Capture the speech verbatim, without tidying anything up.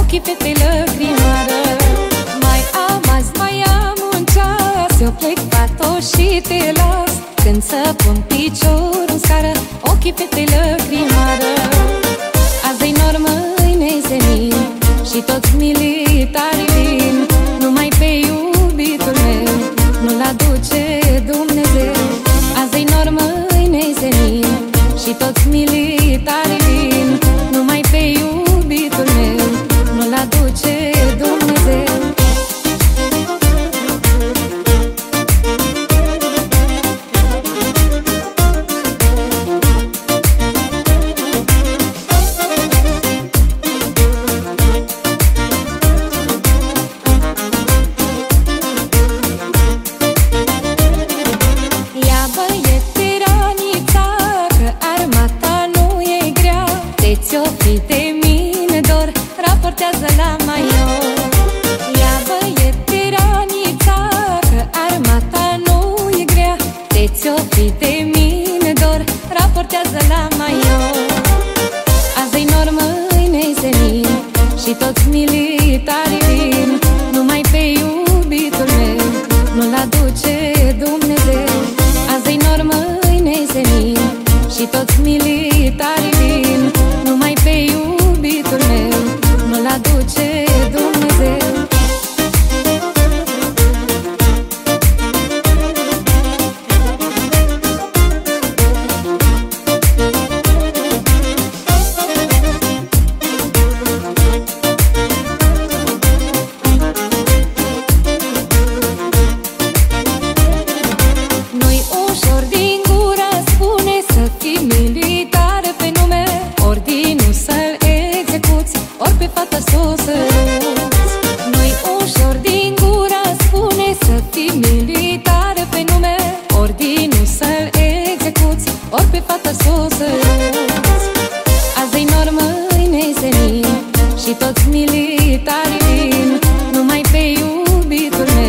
ochii fetei lăcrimară. Mai am azi, mai am un ceas, eu plec fato și te las. Când să pun piciorul în scară, ochii fetei lăcrimară. Azi-i nor, mâine-i senin și toți militarii vin, numai pe iubitul meu nu-l aduce Dumnezeu. Azi-i nor, mâine-i senin și toți militarii vin, numai pe iubitul meu nu-l aduce Dumnezeu. Ți-o fi de mine dor, raportează la maior. Ia băiete ranița, că armata nu e grea. Ți-o fi de mine dor, raportează la maior. Azi-i nor, mâine-i senin și toți militarii vin, numai pe iubitul meu nu-l aduce Dumnezeu. Azi-i nor, mâine-i senin și toți militarii vin, numai pe iubitul meu nu-l aduce Dumnezeu. Nu-i ușor din gură spune să fii militar pe nume, ordinul să-l execuți, ori pe fată s-o săruți. Nu-i ușor din gură spune să fii militar pe nume, ordinul să-l execuți, ori pe fată s-o săruți. Azi-i nor, mâine-i senin și toți militarii vin, numai pe iubitul meu